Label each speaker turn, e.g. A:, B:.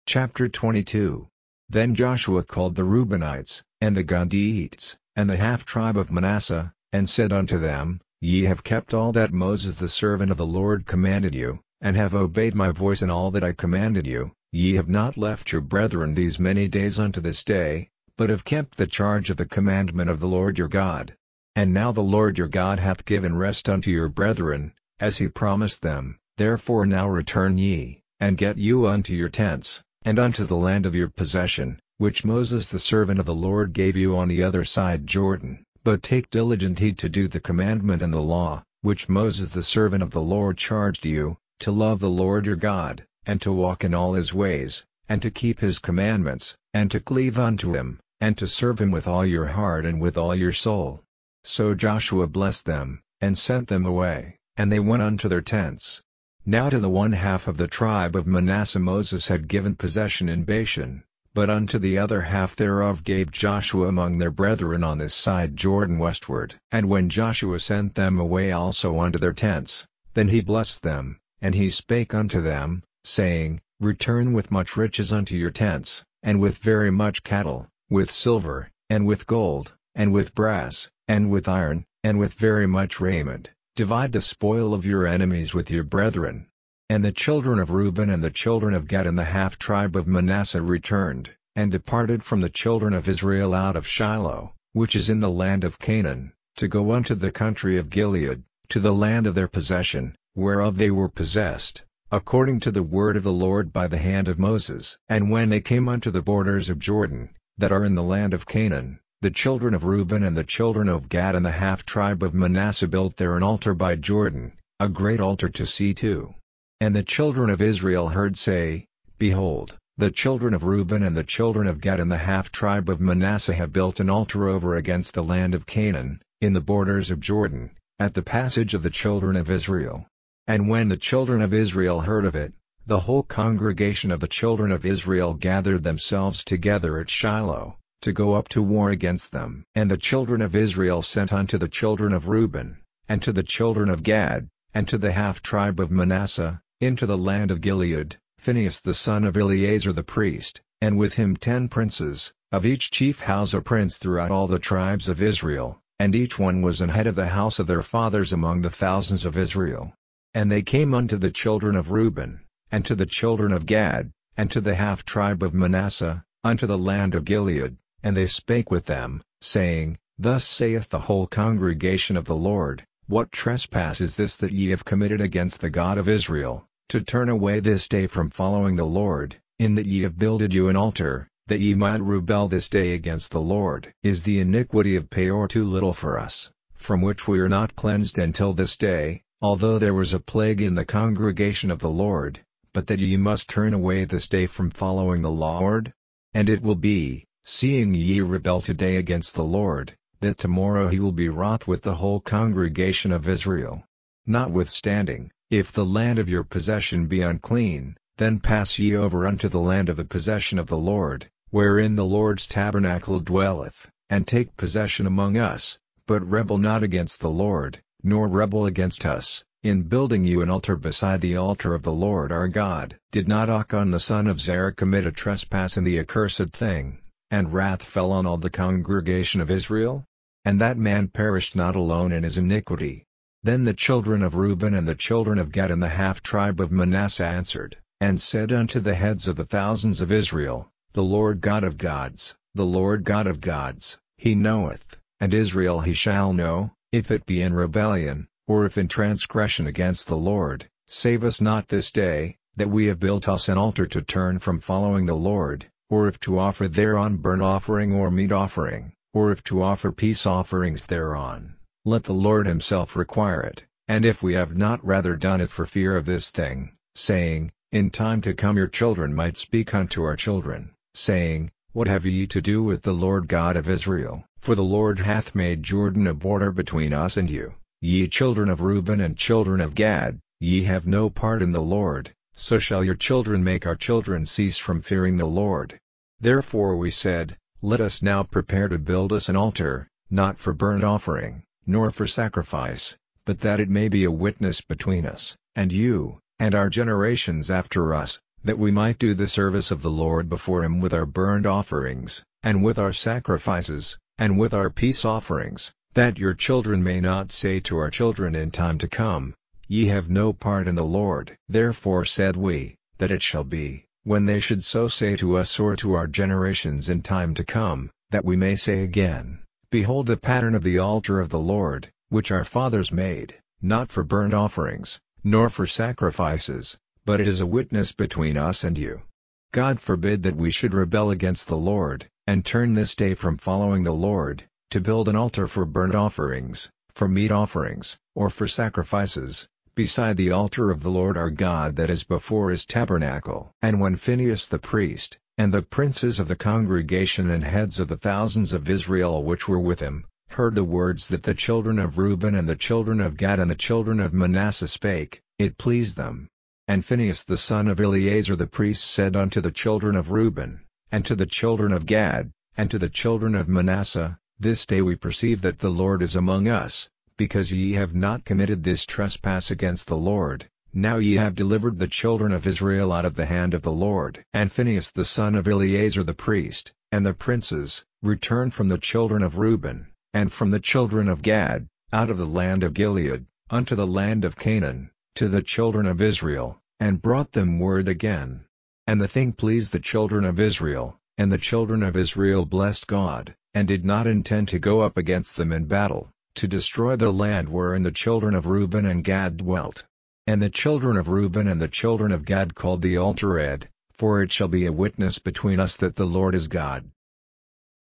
A: Chapter 22. Then Joshua called the Reubenites, and the Gadiites, and the half-tribe of Manasseh, and said unto them, Ye have kept all that Moses the servant of the Lord commanded you, and have obeyed my voice in all that I commanded you. Ye have not left your brethren these many days unto this day, but have kept the charge of the commandment of the Lord your God. And now the Lord your God hath given rest unto your brethren, as he promised them. Therefore now return ye, and get you unto your tents, and unto the land of your possession, which Moses the servant of the Lord gave you on the other side Jordan. But take diligent heed to do the commandment and the law, which Moses the servant of the Lord charged you, to love the Lord your God, and to walk in all his ways, and to keep his commandments, and to cleave unto him, and to serve him with all your heart and with all your soul. So Joshua blessed them, and sent them away, and they went unto their tents. Now to the one half of the tribe of Manasseh Moses had given possession in Bashan, but unto the other half thereof gave Joshua among their brethren on this side Jordan westward. And when Joshua sent them away also unto their tents, then he blessed them, and he spake unto them, saying, Return with much riches unto your tents, and with very much cattle, with silver, and with gold, and with brass, and with iron, and with very much raiment. Divide the spoil of your enemies with your brethren. And the children of Reuben and the children of Gad and the half-tribe of Manasseh returned, and departed from the children of Israel out of Shiloh, which is in the land of Canaan, to go unto the country of Gilead, to the land of their possession, whereof they were possessed, according to the word of the Lord by the hand of Moses. And when they came unto the borders of Jordan, that are in the land of Canaan, the children of Reuben and the children of Gad and the half-tribe of Manasseh built there an altar by Jordan, a great altar to see to. And the children of Israel heard say, Behold, the children of Reuben and the children of Gad and the half-tribe of Manasseh have built an altar over against the land of Canaan, in the borders of Jordan, at the passage of the children of Israel. And when the children of Israel heard of it, the whole congregation of the children of Israel gathered themselves together at Shiloh, to go up to war against them. And the children of Israel sent unto the children of Reuben, and to the children of Gad, and to the half-tribe of Manasseh, into the land of Gilead, Phinehas the son of Eleazar the priest, and with him 10 princes, of each chief house a prince throughout all the tribes of Israel, and each one was an head of the house of their fathers among the thousands of Israel. And they came unto the children of Reuben, and to the children of Gad, and to the half-tribe of Manasseh, unto the land of Gilead, and they spake with them, saying, Thus saith the whole congregation of the Lord, What trespass is this that ye have committed against the God of Israel, to turn away this day from following the Lord, in that ye have builded you an altar, that ye might rebel this day against the Lord? Is the iniquity of Peor too little for us, from which we are not cleansed until this day, although there was a plague in the congregation of the Lord, but that ye must turn away this day from following the Lord? And it will be, seeing ye rebel today against the Lord, that tomorrow he will be wroth with the whole congregation of Israel. Notwithstanding, if the land of your possession be unclean, then pass ye over unto the land of the possession of the Lord, wherein the Lord's tabernacle dwelleth, and take possession among us, but rebel not against the Lord, nor rebel against us, in building you an altar beside the altar of the Lord our God. Did not Achan the son of Zerah commit a trespass in the accursed thing, and wrath fell on all the congregation of Israel? And that man perished not alone in his iniquity. Then the children of Reuben and the children of Gad and the half-tribe of Manasseh answered, and said unto the heads of the thousands of Israel, The Lord God of gods, the Lord God of gods, he knoweth, and Israel he shall know, if it be in rebellion, or if in transgression against the Lord. Save us not this day, that we have built us an altar to turn from following the Lord, or if to offer thereon burnt offering or meat offering, or if to offer peace offerings thereon. Let the Lord himself require it. And if we have not rather done it for fear of this thing, saying, In time to come your children might speak unto our children, saying, What have ye to do with the Lord God of Israel? For the Lord hath made Jordan a border between us and you. Ye children of Reuben and children of Gad, ye have no part in the Lord, so shall your children make our children cease from fearing the Lord. Therefore we said, Let us now prepare to build us an altar, not for burnt offering, nor for sacrifice, but that it may be a witness between us, and you, and our generations after us, that we might do the service of the Lord before him with our burnt offerings, and with our sacrifices, and with our peace offerings, that your children may not say to our children in time to come, Ye have no part in the Lord. Therefore said we, that it shall be, when they should so say to us or to our generations in time to come, that we may say again, Behold the pattern of the altar of the Lord, which our fathers made, not for burnt offerings, nor for sacrifices, but it is a witness between us and you. God forbid that we should rebel against the Lord, and turn this day from following the Lord, to build an altar for burnt offerings, for meat offerings, or for sacrifices, beside the altar of the Lord our God that is before his tabernacle. And when Phinehas the priest, and the princes of the congregation and heads of the thousands of Israel which were with him, heard the words that the children of Reuben and the children of Gad and the children of Manasseh spake, it pleased them. And Phinehas the son of Eleazar the priest said unto the children of Reuben, and to the children of Gad, and to the children of Manasseh, This day we perceive that the Lord is among us, because ye have not committed this trespass against the Lord. Now ye have delivered the children of Israel out of the hand of the Lord. And Phinehas the son of Eleazar the priest, and the princes, returned from the children of Reuben, and from the children of Gad, out of the land of Gilead, unto the land of Canaan, to the children of Israel, and brought them word again. And the thing pleased the children of Israel, and the children of Israel blessed God, and did not intend to go up against them in battle, to destroy the land wherein the children of Reuben and Gad dwelt. And the children of Reuben and the children of Gad called the altar Ed, for it shall be a witness between us that the Lord is God.